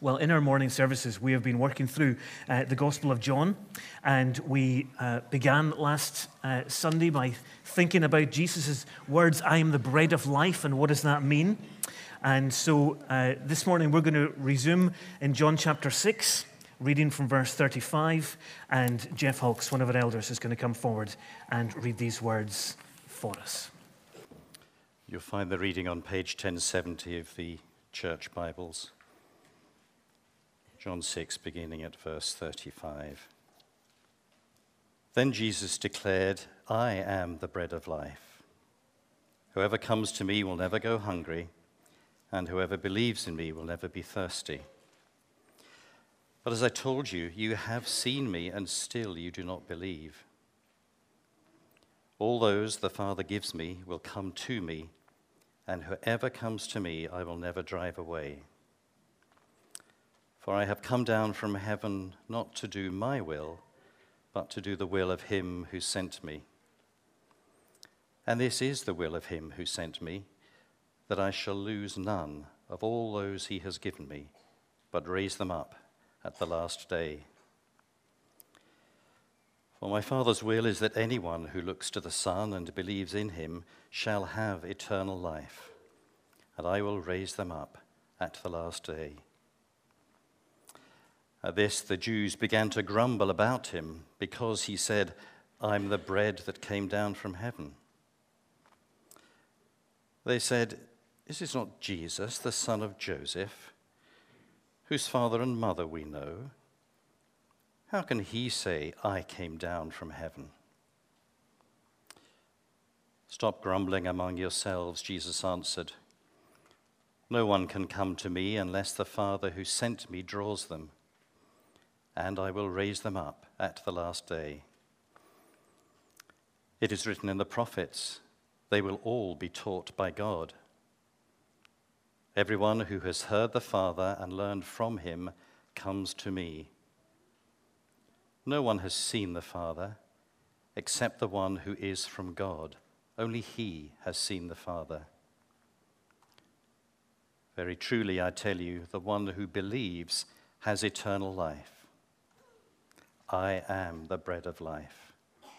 Well, in our morning services, we have been working through the Gospel of John, and we began last Sunday by thinking about Jesus' words, "I am the bread of life," and what does that mean? And so this morning we're going to resume in John chapter 6, reading from verse 35, and Jeff Hawkes, one of our elders, is going to come forward and read these words for us. You'll find the reading on page 1070 of the Church Bibles. John 6, beginning at verse 35. Then Jesus declared, "I am the bread of life. Whoever comes to me will never go hungry, and whoever believes in me will never be thirsty. But as I told you, you have seen me, and still you do not believe. All those the Father gives me will come to me, and whoever comes to me I will never drive away. For I have come down from heaven not to do my will, but to do the will of him who sent me. And this is the will of him who sent me, that I shall lose none of all those he has given me, but raise them up at the last day. For my Father's will is that anyone who looks to the Son and believes in him shall have eternal life, and I will raise them up at the last day." At this, the Jews began to grumble about him because he said, "I'm the bread that came down from heaven." They said, "Is this not Jesus, the son of Joseph, whose father and mother we know? How can he say, 'I came down from heaven'?" "Stop grumbling among yourselves," Jesus answered. "No one can come to me unless the Father who sent me draws them, and I will raise them up at the last day. It is written in the prophets, they will all be taught by God. Everyone who has heard the Father and learned from him comes to me. No one has seen the Father except the one who is from God. Only he has seen the Father. Very truly, I tell you, the one who believes has eternal life. I am the bread of life.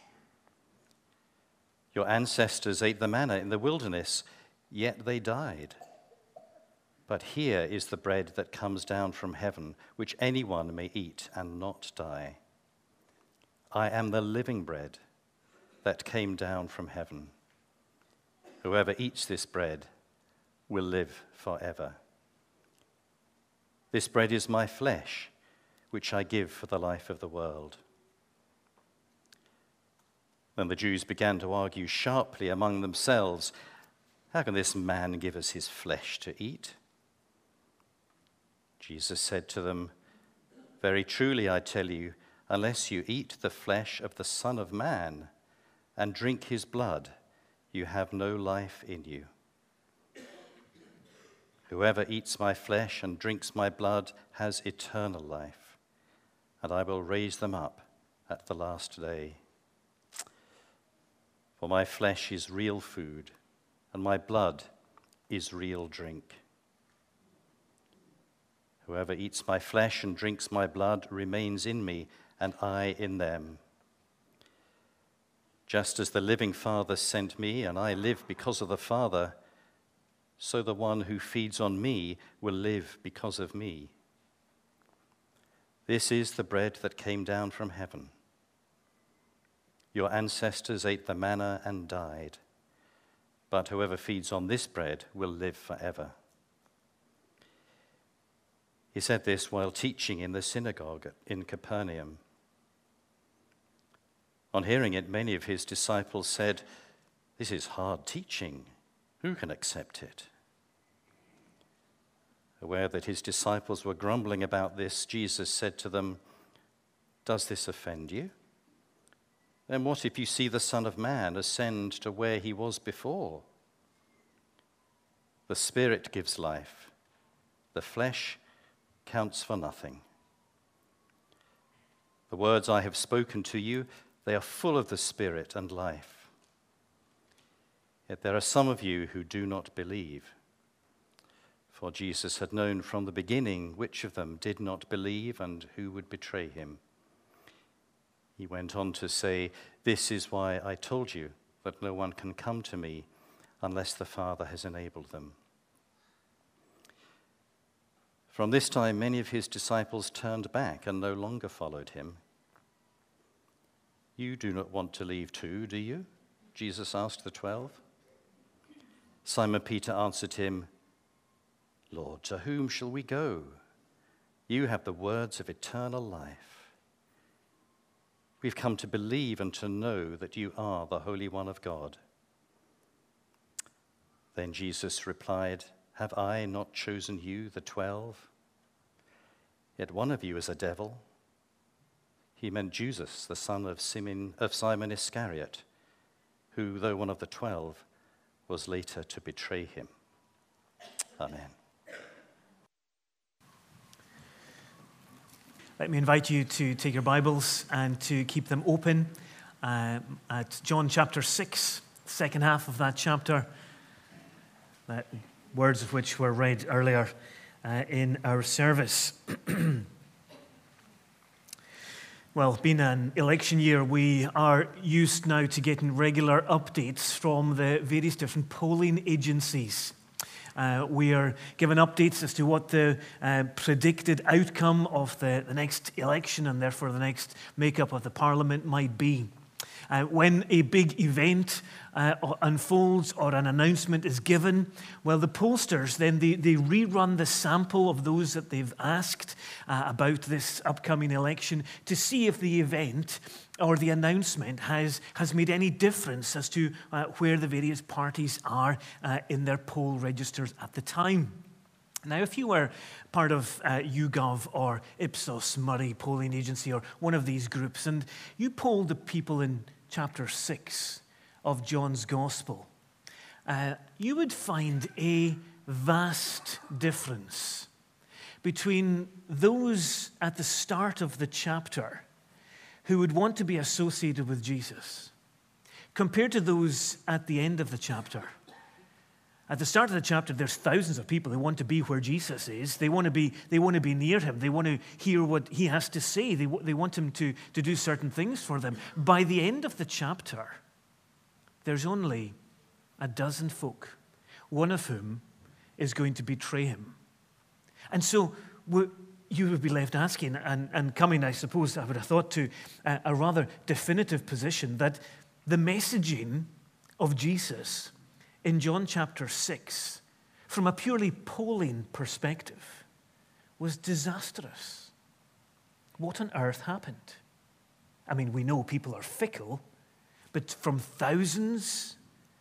Your ancestors ate the manna in the wilderness, yet they died. But here is the bread that comes down from heaven, which anyone may eat and not die. I am the living bread that came down from heaven. Whoever eats this bread will live forever. This bread is my flesh, which I give for the life of the world." Then the Jews began to argue sharply among themselves, "How can this man give us his flesh to eat?" Jesus said to them, "Very truly I tell you, unless you eat the flesh of the Son of Man and drink his blood, you have no life in you. Whoever eats my flesh and drinks my blood has eternal life, and I will raise them up at the last day. For my flesh is real food, and my blood is real drink. Whoever eats my flesh and drinks my blood remains in me, and I in them. Just as the living Father sent me, and I live because of the Father, so the one who feeds on me will live because of me. This is the bread that came down from heaven. Your ancestors ate the manna and died, but whoever feeds on this bread will live forever." He said this while teaching in the synagogue in Capernaum. On hearing it, many of his disciples said, "This is hard teaching. Who can accept it?" Aware that his disciples were grumbling about this, Jesus said to them, "Does this offend you? Then what if you see the Son of Man ascend to where he was before? The Spirit gives life. The flesh counts for nothing. The words I have spoken to you, they are full of the Spirit and life. Yet there are some of you who do not believe. For Jesus had known from the beginning which of them did not believe and who would betray him. He went on to say, "This is why I told you that no one can come to me unless the Father has enabled them." From this time, many of his disciples turned back and no longer followed him. "You do not want to leave too, do you?" Jesus asked the 12. Simon Peter answered him, "Lord, to whom shall we go? You have the words of eternal life. We've come to believe and to know that you are the Holy One of God." Then Jesus replied, "Have I not chosen you, the 12? Yet one of you is a devil." He meant Judas, the son of Simon Iscariot, who, though one of the 12, was later to betray him. Amen. Let me invite you to take your Bibles and to keep them open at John chapter 6, second half of that chapter, words of which were read earlier in our service. Well, being an election year, we are used now to getting regular updates from the various different polling agencies. We are given updates as to what the predicted outcome of the next election and therefore the next makeup of the parliament might be. When a big event unfolds or an announcement is given, well, the pollsters then they rerun the sample of those that they've asked about this upcoming election to see if the event or the announcement has made any difference as to where the various parties are in their poll registers at the time. Now, if you were part of YouGov or Ipsos Murray polling agency or one of these groups, and you polled the people in chapter 6 of John's Gospel, you would find a vast difference between those at the start of the chapter who would want to be associated with Jesus compared to those at the end of the chapter. At the start of the chapter, there's thousands of people who want to be where Jesus is. They want to be near him. They want to hear what he has to say. They want him to do certain things for them. By the end of the chapter, there's only a dozen folk, one of whom is going to betray him. And so you would be left asking and coming, I suppose, I would have thought, to a rather definitive position that the messaging of Jesus in John chapter 6, from a purely polling perspective, was disastrous. What on earth happened? I mean, we know people are fickle, but from thousands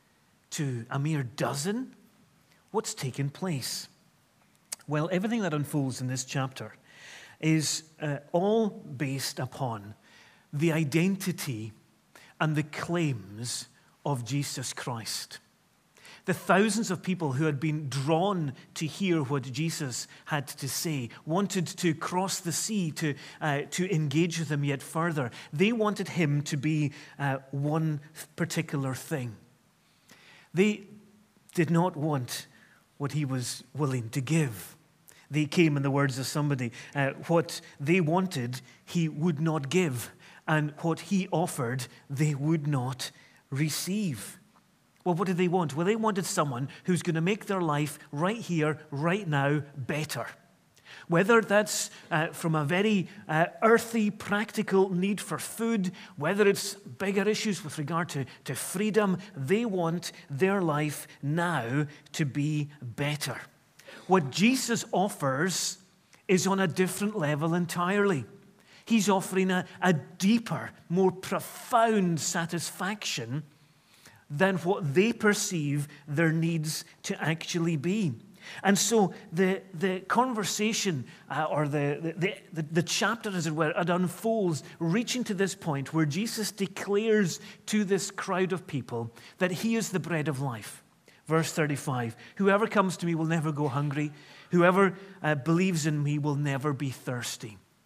to a mere dozen, what's taken place? Well, everything that unfolds in this chapter is all based upon the identity and the claims of Jesus Christ. The thousands of people who had been drawn to hear what Jesus had to say, wanted to cross the sea to engage with him yet further. They wanted him to be one particular thing. They did not want what he was willing to give. They came, in the words of somebody, what they wanted, he would not give, and what he offered, they would not receive. Well, what did they want? Well, they wanted someone who's going to make their life right here, right now, better. Whether that's from a very earthy, practical need for food, whether it's bigger issues with regard to freedom, they want their life now to be better. What Jesus offers is on a different level entirely. He's offering a deeper, more profound satisfaction than what they perceive their needs to actually be. And so the conversation or the chapter, as it were, it unfolds, reaching to this point where Jesus declares to this crowd of people that he is the bread of life. Verse 35, whoever comes to me will never go hungry. Whoever believes in me will never be thirsty.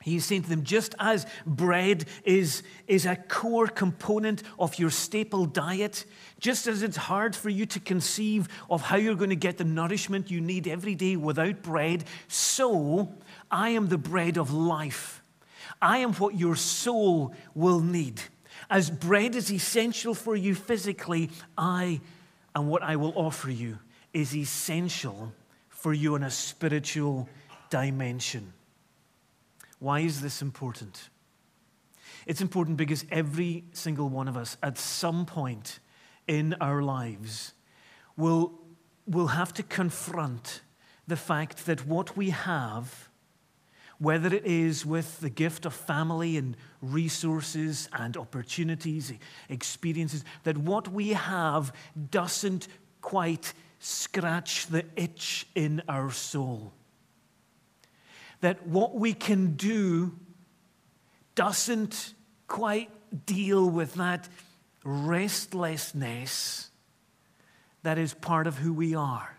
He's saying to them, just as bread is a core component of your staple diet, just as it's hard for you to conceive of how you're going to get the nourishment you need every day without bread, so I am the bread of life. I am what your soul will need. As bread is essential for you physically, I am what I will offer you is essential for you in a spiritual dimension. Why is this important? It's important because every single one of us at some point in our lives will have to confront the fact that what we have, whether it is with the gift of family and resources and opportunities, experiences, that what we have doesn't quite scratch the itch in our soul. That what we can do doesn't quite deal with that restlessness that is part of who we are.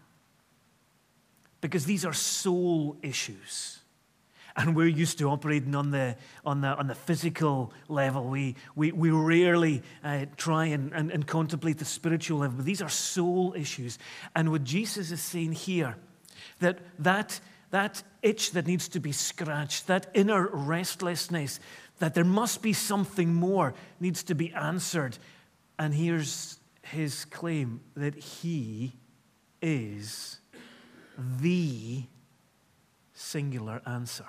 Because these are soul issues. And we're used to operating on the physical level. We rarely try and contemplate the spiritual level. But these are soul issues. And what Jesus is saying here, that itch that needs to be scratched, that inner restlessness, that there must be something more, needs to be answered. And here's his claim that he is the singular answer.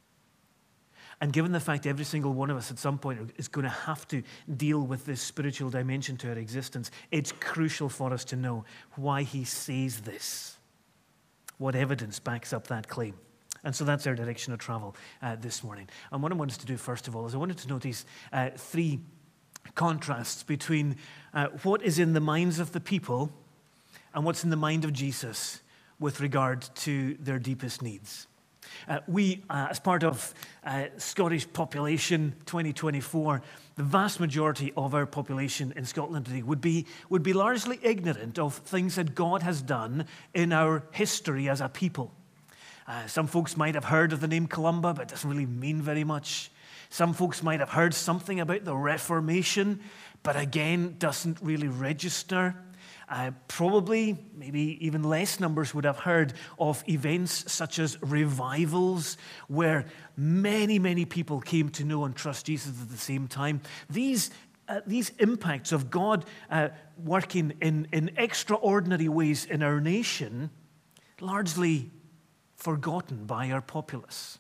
And given the fact every single one of us at some point is going to have to deal with this spiritual dimension to our existence, it's crucial for us to know why he says this. What evidence backs up that claim? And so that's our direction of travel this morning. And what I wanted to do, first of all, is I wanted to notice three contrasts between what is in the minds of the people and what's in the mind of Jesus with regard to their deepest needs. We, as part of Scottish Population 2024, the vast majority of our population in Scotland today would be largely ignorant of things that God has done in our history as a people. Some folks might have heard of the name Columba, but it doesn't really mean very much. Some folks might have heard something about the Reformation, but again, doesn't really register. Probably, maybe even less numbers would have heard of events such as revivals, where many, many people came to know and trust Jesus at the same time. These impacts of God working in extraordinary ways in our nation, largely forgotten by our populace.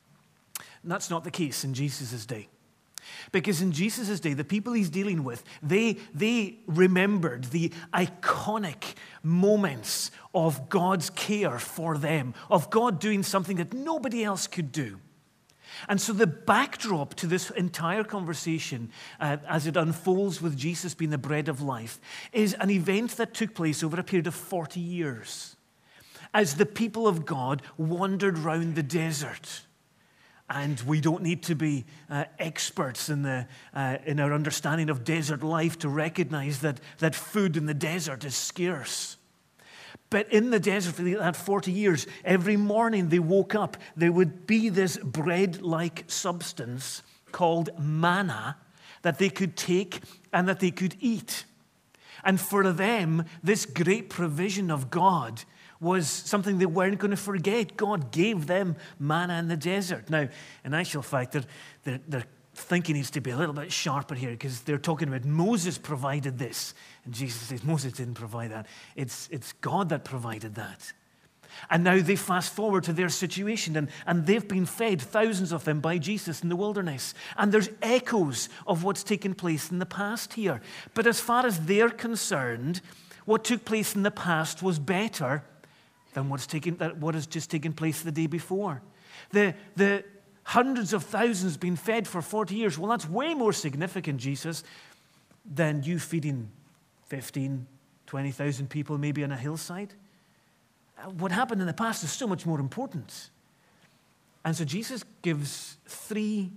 And that's not the case in Jesus' day. Because in Jesus' day, the people he's dealing with, they remembered the iconic moments of God's care for them, of God doing something that nobody else could do. And so the backdrop to this entire conversation, as it unfolds with Jesus being the bread of life, is an event that took place over a period of 40 years, as the people of God wandered round the desert. And we don't need to be experts in our understanding of desert life to recognize that food in the desert is scarce. But in the desert for that 40 years, every morning they woke up, there would be this bread-like substance called manna that they could take and that they could eat. And for them, this great provision of God was something they weren't going to forget. God gave them manna in the desert. Now, in actual fact, their thinking needs to be a little bit sharper here, because they're talking about Moses provided this. And Jesus says, Moses didn't provide that. It's God that provided that. And now they fast forward to their situation, and they've been fed, thousands of them, by Jesus in the wilderness. And there's echoes of what's taken place in the past here. But as far as they're concerned, what took place in the past was better than what has just taken place the day before. The hundreds of thousands being fed for 40 years, well, that's way more significant, Jesus, than you feeding 15, 20,000 people maybe on a hillside. What happened in the past is so much more important. And so Jesus gives three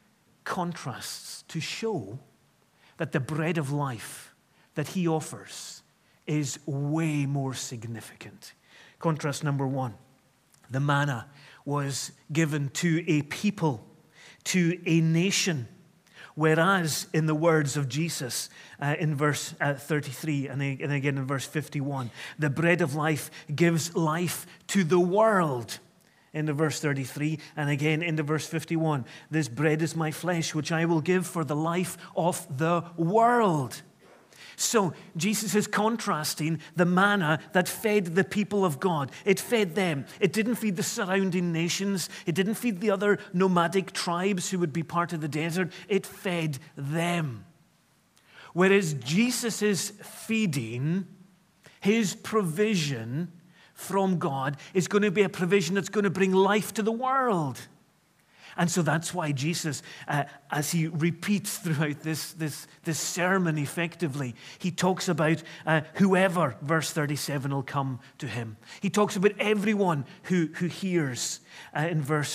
contrasts to show that the bread of life that he offers is way more significant. Contrast number one, the manna was given to a people to a nation. Whereas, in the words of Jesus in verse 33 and again in verse 51, the bread of life gives life to the world. Into verse 33 and again into verse 51, this bread is my flesh, which I will give for the life of the world. So Jesus is contrasting the manna that fed the people of God. It fed them. It didn't feed the surrounding nations. It didn't feed the other nomadic tribes who would be part of the desert. It fed them. Whereas Jesus is feeding, his provision from God is going to be a provision that's going to bring life to the world. And so that's why Jesus, as he repeats throughout this sermon effectively, he talks about whoever, verse 37, will come to him. He talks about everyone who hears in verse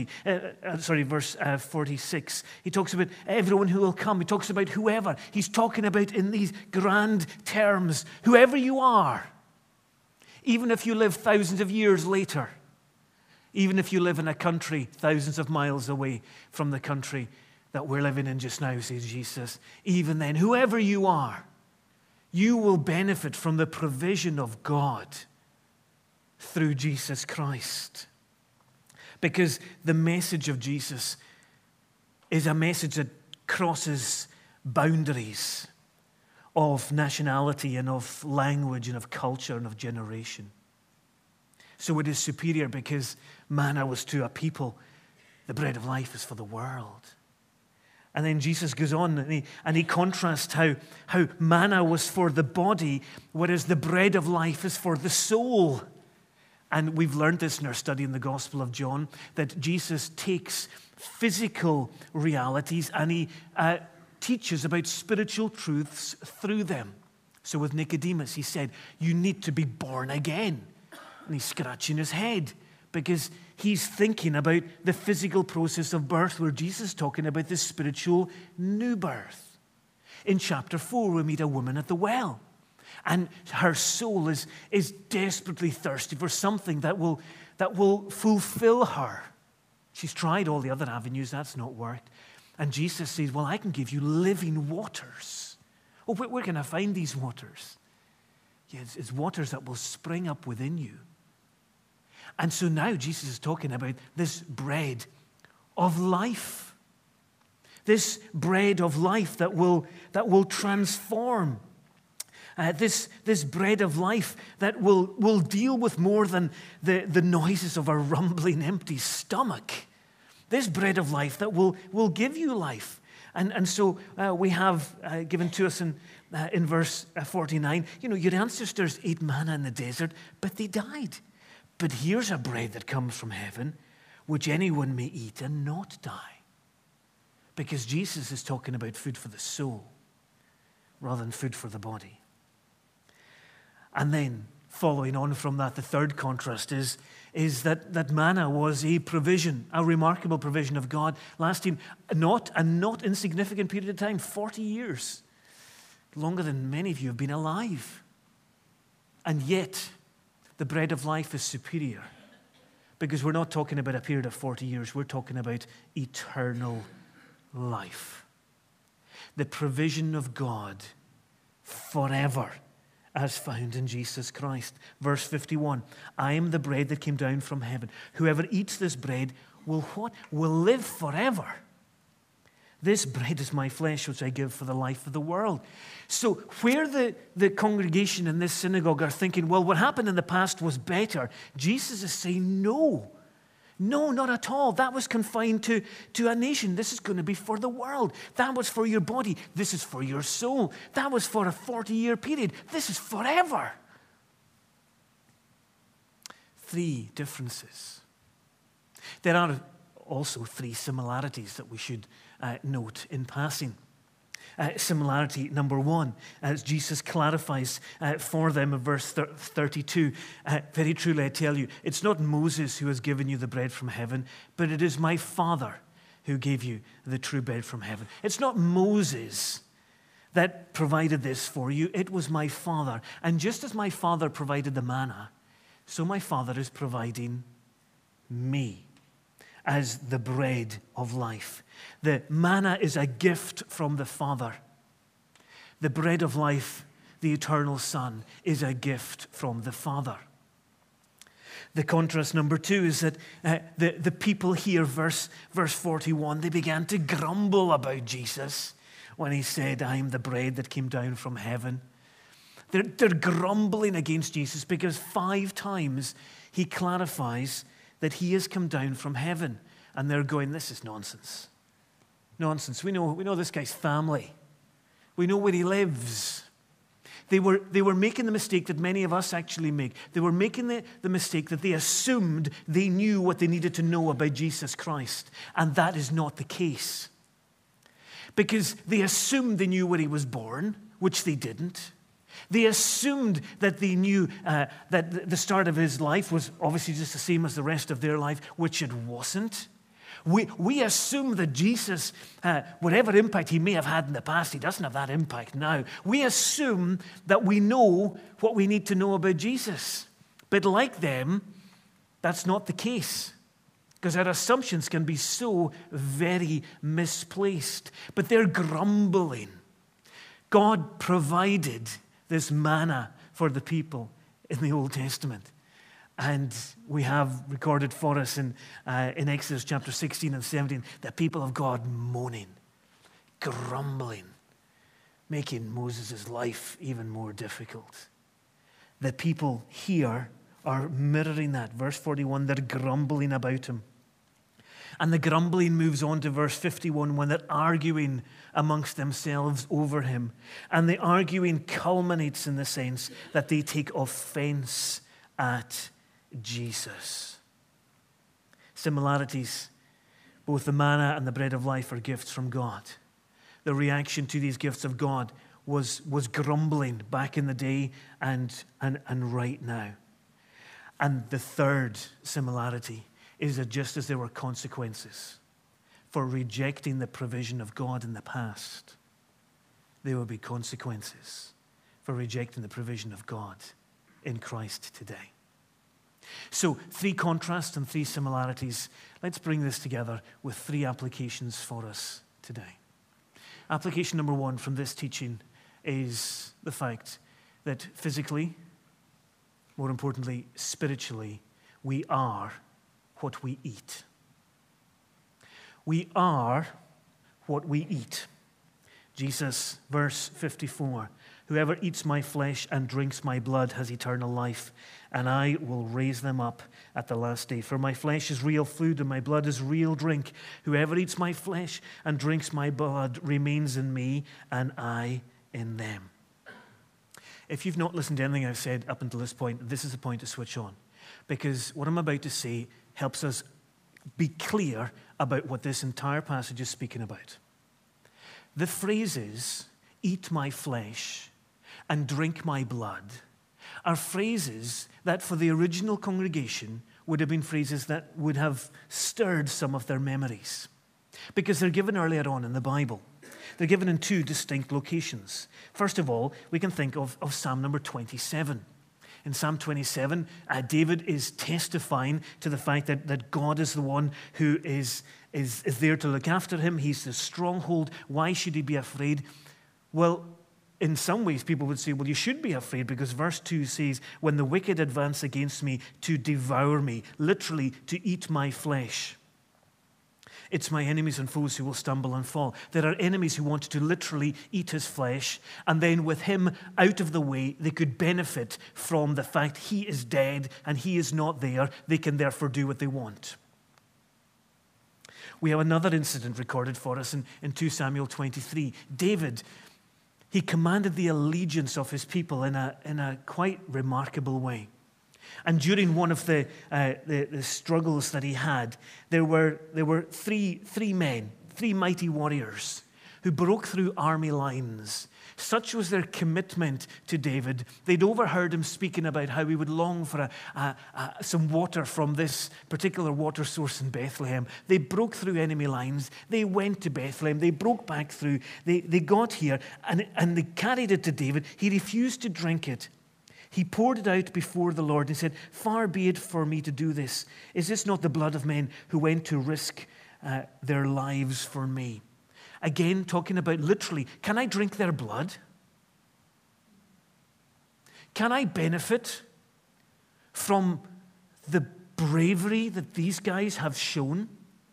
46. He talks about everyone who will come. He talks about whoever. He's talking about in these grand terms, whoever you are, even if you live thousands of years later. Even if you live in a country thousands of miles away from the country that we're living in just now, says Jesus, even then, whoever you are, you will benefit from the provision of God through Jesus Christ. Because the message of Jesus is a message that crosses boundaries of nationality and of language and of culture and of generation. So it is superior because manna was to a people. The bread of life is for the world. And then Jesus goes on and he contrasts how manna was for the body, whereas the bread of life is for the soul. And we've learned this in our study in the Gospel of John, that Jesus takes physical realities and he teaches about spiritual truths through them. So with Nicodemus, he said, you need to be born again. And he's scratching his head because he's thinking about the physical process of birth, where Jesus is talking about the spiritual new birth. In chapter 4, we meet a woman at the well, and her soul is desperately thirsty for something that will fulfill her. She's tried all the other avenues, that's not worked. And Jesus says, well, I can give you living waters. Oh, where can I find these waters? Yeah, it's waters that will spring up within you. And so now Jesus is talking about this bread of life. This bread of life that will transform. This bread of life that will deal with more than the noises of a rumbling empty stomach. This bread of life that will give you life. And so we have given to us in verse 49, your ancestors ate manna in the desert, but they died. But here's a bread that comes from heaven, which anyone may eat and not die. Because Jesus is talking about food for the soul rather than food for the body. And then, following on from that, the third contrast is that manna was a provision, a remarkable provision of God, lasting a not insignificant period of time, 40 years, longer than many of you have been alive. And yet, the bread of life is superior, because we're not talking about a period of 40 years. We're talking about eternal life. The provision of God forever, as found in Jesus Christ. Verse 51, I am the bread that came down from heaven. Whoever eats this bread will what? Will live forever. This bread is my flesh, which I give for the life of the world. So where the congregation in this synagogue are thinking, well, what happened in the past was better, Jesus is saying, no, not at all. That was confined to a nation. This is going to be for the world. That was for your body. This is for your soul. That was for a 40-year period. This is forever. 3 differences. There are also 3 similarities that we should note in passing. Similarity number 1, as Jesus clarifies for them in verse 32, very truly I tell you, it's not Moses who has given you the bread from heaven, but it is my Father who gave you the true bread from heaven. It's not Moses that provided this for you, it was my Father. And just as my Father provided the manna, so my Father is providing me. as the bread of life. The manna is a gift from the Father. The bread of life, the eternal Son, is a gift from the Father. The contrast number 2 is that the people here, verse 41, they began to grumble about Jesus when he said, I am the bread that came down from heaven. They're grumbling against Jesus because 5 times he clarifies that he has come down from heaven. And they're going, this is nonsense. Nonsense. We know this guy's family. We know where he lives. They were making the mistake that many of us actually make. They were making the mistake that they assumed they knew what they needed to know about Jesus Christ. And that is not the case. Because they assumed they knew where he was born, which they didn't. They assumed that they knew that the start of his life was obviously just the same as the rest of their life, which it wasn't. We assume that Jesus, whatever impact he may have had in the past, he doesn't have that impact now. We assume that we know what we need to know about Jesus. But like them, that's not the case. Because our assumptions can be so very misplaced. But they're grumbling. God provided this manna for the people in the Old Testament. And we have recorded for us in Exodus chapter 16 and 17 the people of God moaning, grumbling, making Moses' life even more difficult. The people here are mirroring that. Verse 41, they're grumbling about him. And the grumbling moves on to verse 51 when they're arguing amongst themselves over him. And the arguing culminates in the sense that they take offense at Jesus. Similarities. Both the manna and the bread of life are gifts from God. The reaction to these gifts of God was grumbling back in the day and right now. And the third similarity is that just as there were consequences for rejecting the provision of God in the past, there will be consequences for rejecting the provision of God in Christ today. So 3 contrasts and 3 similarities. Let's bring this together with 3 applications for us today. Application number 1 from this teaching is the fact that physically, more importantly, spiritually, we are what we eat. We are what we eat. Jesus, verse 54, whoever eats my flesh and drinks my blood has eternal life, and I will raise them up at the last day. For my flesh is real food and my blood is real drink. Whoever eats my flesh and drinks my blood remains in me and I in them. If you've not listened to anything I've said up until this point, this is the point to switch on. Because what I'm about to say helps us be clear about what this entire passage is speaking about. The phrases, eat my flesh and drink my blood, are phrases that for the original congregation would have been phrases that would have stirred some of their memories. Because they're given earlier on in the Bible. They're given in 2 distinct locations. First of all, we can think of Psalm number 27. In Psalm 27, David is testifying to the fact that God is the one who is there to look after him. He's the stronghold. Why should he be afraid? Well, in some ways, people would say, well, you should be afraid because verse 2 says, when the wicked advance against me to devour me, literally to eat my flesh. It's my enemies and foes who will stumble and fall. There are enemies who wanted to literally eat his flesh, and then with him out of the way, they could benefit from the fact he is dead and he is not there. They can therefore do what they want. We have another incident recorded for us in 2 Samuel 23. David, he commanded the allegiance of his people in a quite remarkable way. And during one of the struggles that he had, there were three men, 3 mighty warriors who broke through army lines. Such was their commitment to David. They'd overheard him speaking about how he would long for some water from this particular water source in Bethlehem. They broke through enemy lines. They went to Bethlehem. They broke back through. They got here and they carried it to David. He refused to drink it. He poured it out before the Lord and said, "Far be it for me to do this. Is this not the blood of men who went to risk their lives for me?" Again, talking about literally, can I drink their blood? Can I benefit from the bravery that these guys have shown?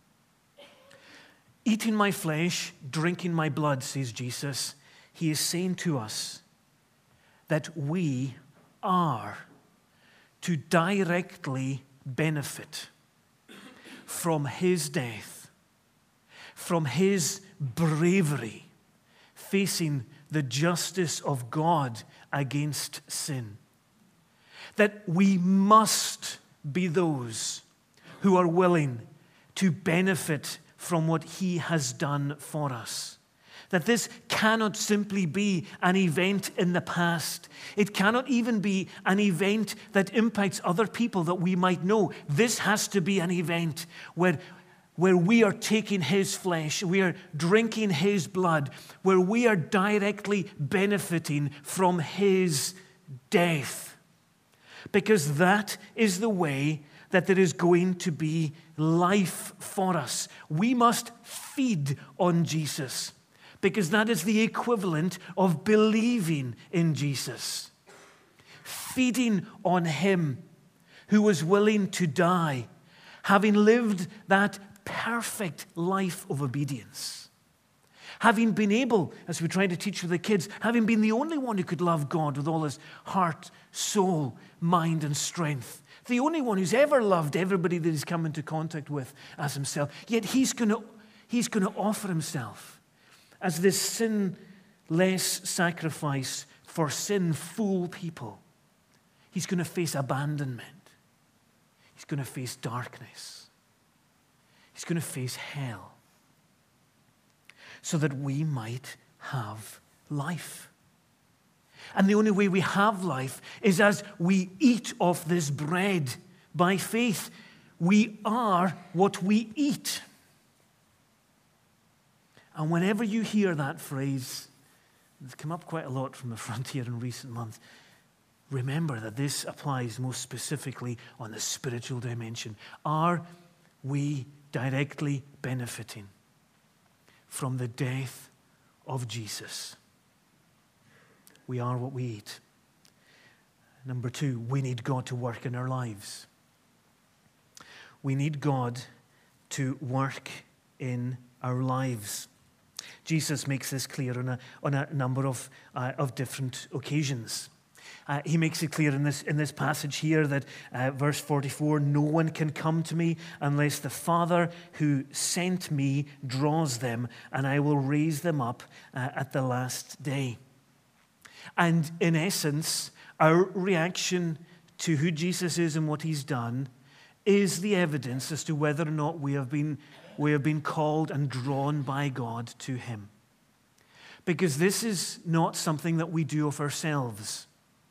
Eating my flesh, drinking my blood, says Jesus. He is saying to us that we are to directly benefit from his death, from his bravery, facing the justice of God against sin. That we must be those who are willing to benefit from what he has done for us. That this cannot simply be an event in the past. It cannot even be an event that impacts other people that we might know. This has to be an event where we are taking his flesh, we are drinking his blood, where we are directly benefiting from his death. Because that is the way that there is going to be life for us. We must feed on Jesus, because that is the equivalent of believing in Jesus. Feeding on him who was willing to die, having lived that perfect life of obedience. Having been able, as we try to teach with the kids, having been the only one who could love God with all his heart, soul, mind, and strength. The only one who's ever loved everybody that he's come into contact with as himself. Yet he's going to offer himself as this sinless sacrifice for sinful people. He's going to face abandonment. He's going to face darkness. He's going to face hell so that we might have life. And the only way we have life is as we eat of this bread by faith. We are what we eat. And whenever you hear that phrase, it's come up quite a lot from the front here in recent months, remember that this applies most specifically on the spiritual dimension. Are we directly benefiting from the death of Jesus? We are what we eat. Number two, we need God to work in our lives. We need God to work in our lives. Jesus makes this clear on a number of different occasions. He makes it clear in this passage here that verse 44, "No one can come to me unless the Father who sent me draws them, and I will raise them up at the last day." And in essence, our reaction to who Jesus is and what he's done is the evidence as to whether or not we have been called and drawn by God to him. Because this is not something that we do of ourselves.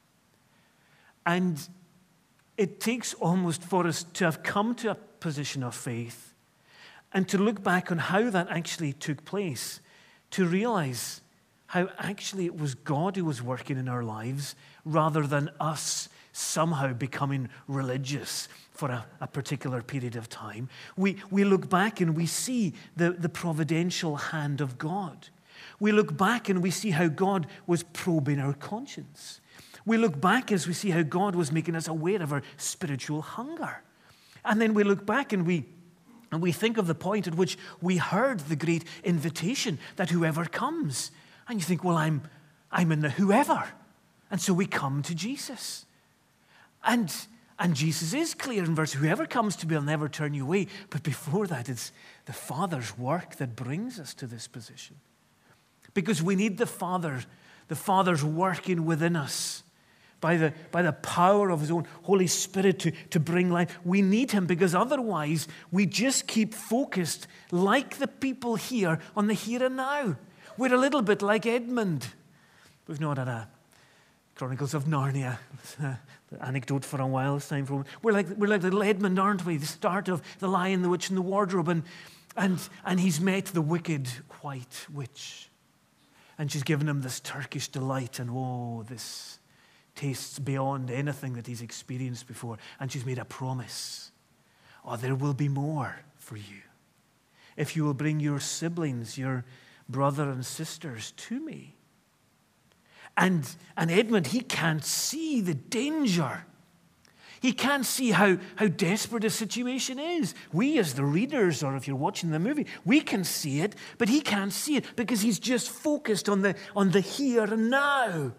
And it takes almost for us to have come to a position of faith and to look back on how that actually took place, to realize how actually it was God who was working in our lives rather than us somehow becoming religious for a particular period of time. We look back and we see the providential hand of God. We look back and we see how God was probing our conscience. We look back as we see how God was making us aware of our spiritual hunger. And then we look back and we think of the point at which we heard the great invitation that whoever comes. And you think, well, I'm in the whoever. And so we come to Jesus. And Jesus is clear in verse, whoever comes to me, I'll never turn you away. But before that, it's the Father's work that brings us to this position. Because we need the Father's working within us by the power of his own Holy Spirit to bring life. We need him because otherwise we just keep focused like the people here on the here and now. We're a little bit like Edmund. We've not had a Chronicles of Narnia anecdote for a while this time. We're like little Edmund, aren't we? The start of The Lion, the Witch, and the Wardrobe. And he's met the wicked white witch. And she's given him this Turkish delight. And this tastes beyond anything that he's experienced before. And she's made a promise. Oh, there will be more for you. If you will bring your siblings, your brother and sisters to me. And Edmund, he can't see the danger. He can't see how desperate the situation is. We as the readers, or if you're watching the movie, we can see it, but he can't see it because he's just focused on the here and now.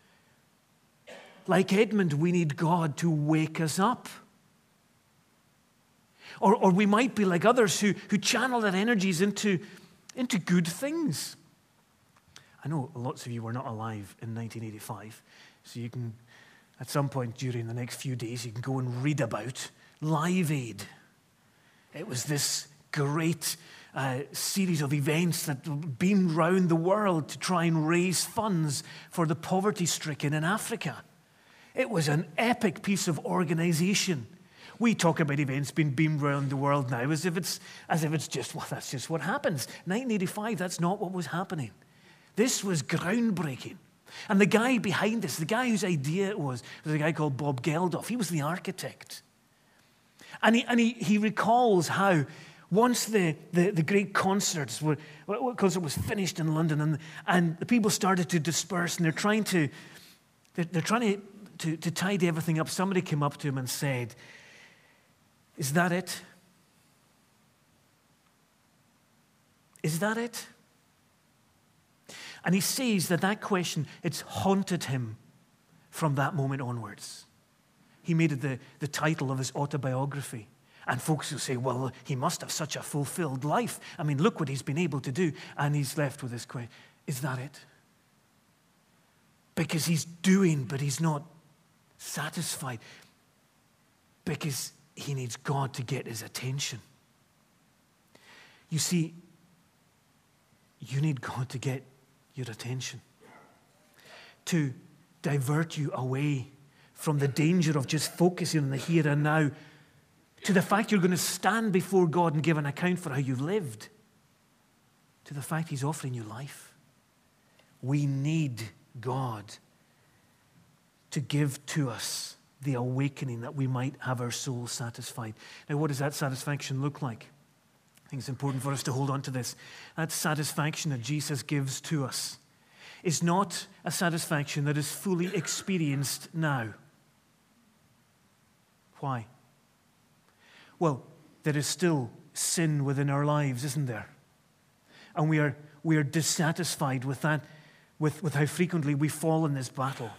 Like Edmund, we need God to wake us up. Or we might be like others who channel their energies into good things. I know lots of you were not alive in 1985, so you can, at some point during the next few days, you can go and read about Live Aid. It was this great series of events that beamed round the world to try and raise funds for the poverty-stricken in Africa. It was an epic piece of organization. We talk about events being beamed around the world now as if it's just, well, that's just what happens. 1985, that's not what was happening. This was groundbreaking. And the guy behind this, the guy whose idea it was a guy called Bob Geldof. He was the architect. And he recalls how once the great concerts concert was finished in London and the people started to disperse and they're trying to tidy everything up, somebody came up to him and said, "Is that it? Is that it?" And he says that question, it's haunted him from that moment onwards. He made it the title of his autobiography. And folks will say, well, he must have such a fulfilled life. I mean, look what he's been able to do. And he's left with this question, is that it? Because he's doing, but he's not satisfied. Because he needs God to get his attention. You see, you need God to get your attention, to divert you away from the danger of just focusing on the here and now to the fact you're going to stand before God and give an account for how you've lived, to the fact he's offering you life. We need God to give to us the awakening that we might have our souls satisfied. Now, what does that satisfaction look like? I think it's important for us to hold on to this. That satisfaction that Jesus gives to us is not a satisfaction that is fully experienced now. Why? Well, there is still sin within our lives, isn't there? And we are dissatisfied with that, with how frequently we fall in this battle.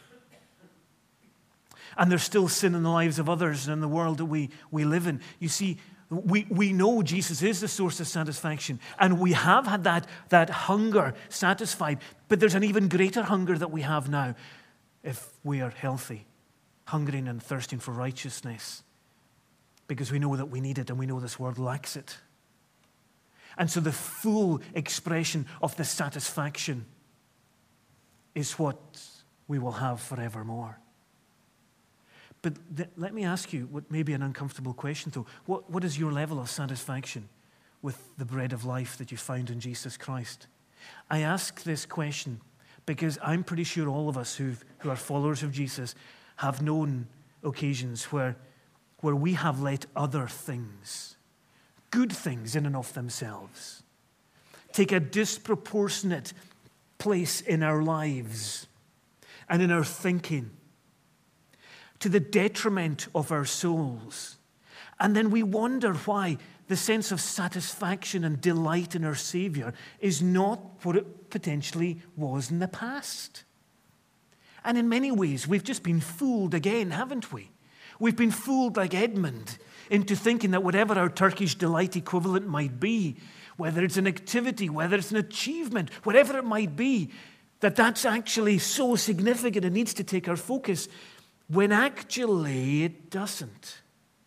And there's still sin in the lives of others and in the world that we live in. You see, we know Jesus is the source of satisfaction, and we have had that hunger satisfied, but there's an even greater hunger that we have now if we are healthy, hungering and thirsting for righteousness, because we know that we need it and we know this world lacks it. And so the full expression of the satisfaction is what we will have forevermore. But let me ask you what may be an uncomfortable question, though. What is your level of satisfaction with the bread of life that you found in Jesus Christ? I ask this question because I'm pretty sure all of us who are followers of Jesus have known occasions where we have let other things, good things in and of themselves, take a disproportionate place in our lives and in our thinking, to the detriment of our souls. And then we wonder why the sense of satisfaction and delight in our Savior is not what it potentially was in the past. And in many ways, we've just been fooled again, haven't we? We've been fooled like Edmund into thinking that whatever our Turkish delight equivalent might be, whether it's an activity, whether it's an achievement, whatever it might be, that's actually so significant it needs to take our focus, when actually it doesn't.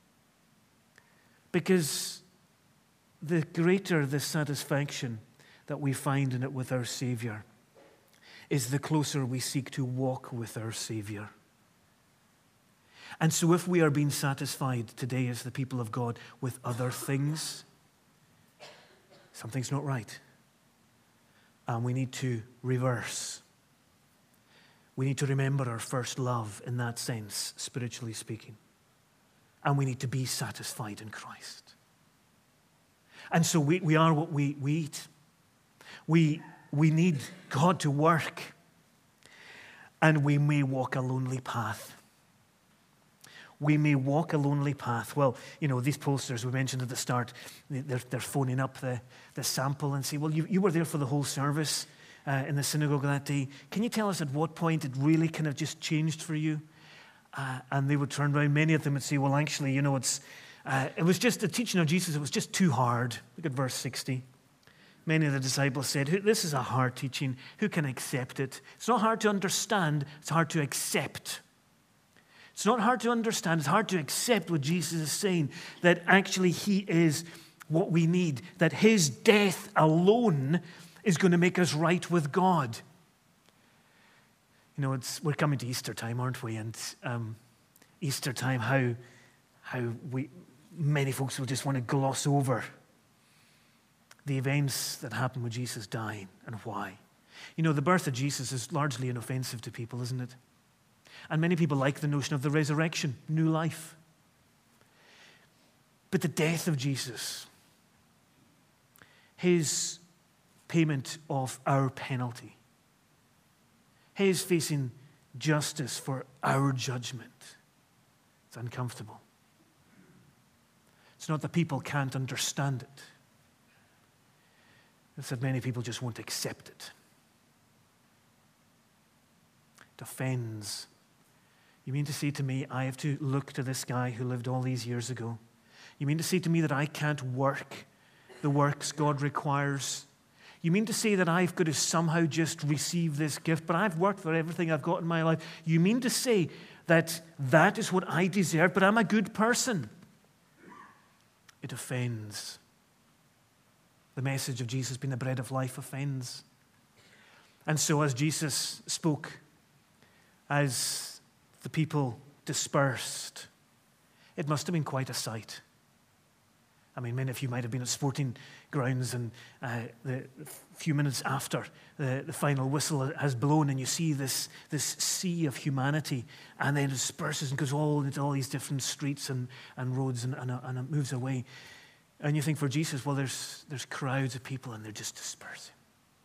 Because the greater the satisfaction that we find in it with our Savior is the closer we seek to walk with our Savior. And so if we are being satisfied today as the people of God with other things, something's not right. And we need to reverse. We need to remember our first love in that sense, spiritually speaking. And we need to be satisfied in Christ. And so we are what we eat. We need God to work. And we may walk a lonely path. We may walk a lonely path. Well, these pollsters we mentioned at the start, they're phoning up the sample and say, well, you were there for the whole service in the synagogue that day. Can you tell us at what point it really kind of just changed for you? And they would turn around, many of them would say, well, actually, it was just the teaching of Jesus, it was just too hard. Look at verse 60. Many of the disciples said, this is a hard teaching. Who can accept it? It's not hard to understand, it's hard to accept. It's not hard to understand, it's hard to accept what Jesus is saying, that actually he is what we need, that his death alone is going to make us right with God. We're coming to Easter time, aren't we? And Easter time, how many folks will just want to gloss over the events that happened with Jesus dying and why. The birth of Jesus is largely inoffensive to people, isn't it? And many people like the notion of the resurrection, new life. But the death of Jesus, his payment of our penalty, his facing justice for our judgment, it's uncomfortable. It's not that people can't understand it. It's that many people just won't accept it. It offends. You mean to say to me, I have to look to this guy who lived all these years ago? You mean to say to me that I can't work the works God requires? You mean to say that I've got to somehow just receive this gift, but I've worked for everything I've got in my life? You mean to say that that is what I deserve, but I'm a good person? It offends. The message of Jesus being the bread of life offends. And so as Jesus spoke, as the people dispersed, it must have been quite a sight. I mean, many of you might have been at sporting grounds and the few minutes after the final whistle has blown and you see this sea of humanity, and then it disperses and goes all into all these different streets and roads and it moves away. And you think for Jesus, well, there's crowds of people and they're just dispersing.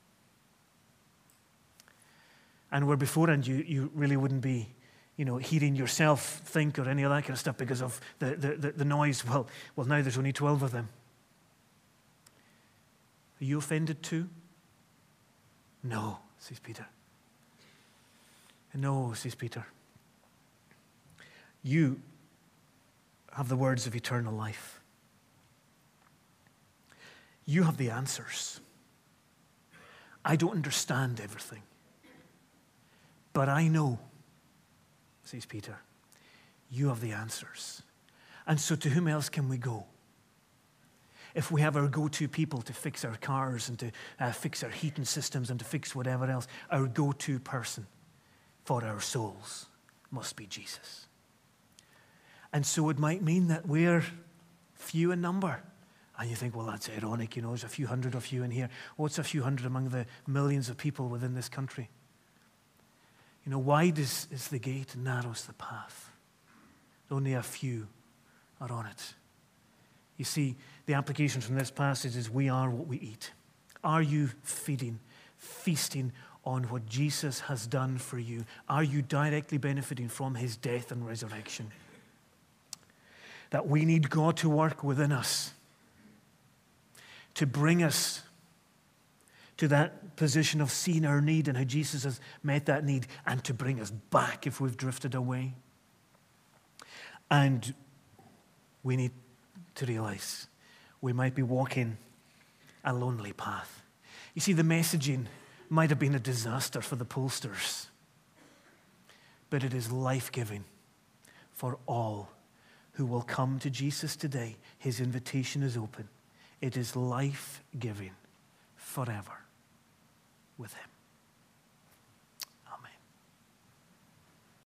And where beforehand you really wouldn't be, hearing yourself think or any of that kind of stuff because of the noise. Well, now there's only 12 of them. Are you offended too? No, says Peter. No, says Peter. You have the words of eternal life. You have the answers. I don't understand everything. But I know, says Peter, you have the answers. And so to whom else can we go? If we have our go-to people to fix our cars and to fix our heating systems and to fix whatever else, our go-to person for our souls must be Jesus. And so it might mean that we're few in number. And you think, well, that's ironic, there's a few hundred of you in here. What's a few hundred among the millions of people within this country? Wide is the gate and narrow's the path. Only a few are on it. You see, the application from this passage is we are what we eat. Are you feasting on what Jesus has done for you? Are you directly benefiting from his death and resurrection? That we need God to work within us to bring us to that position of seeing our need and how Jesus has met that need, and to bring us back if we've drifted away. And we need to realize we might be walking a lonely path. You see, the messaging might have been a disaster for the pollsters, but it is life-giving for all who will come to Jesus today. His invitation is open. It is life-giving forever with him.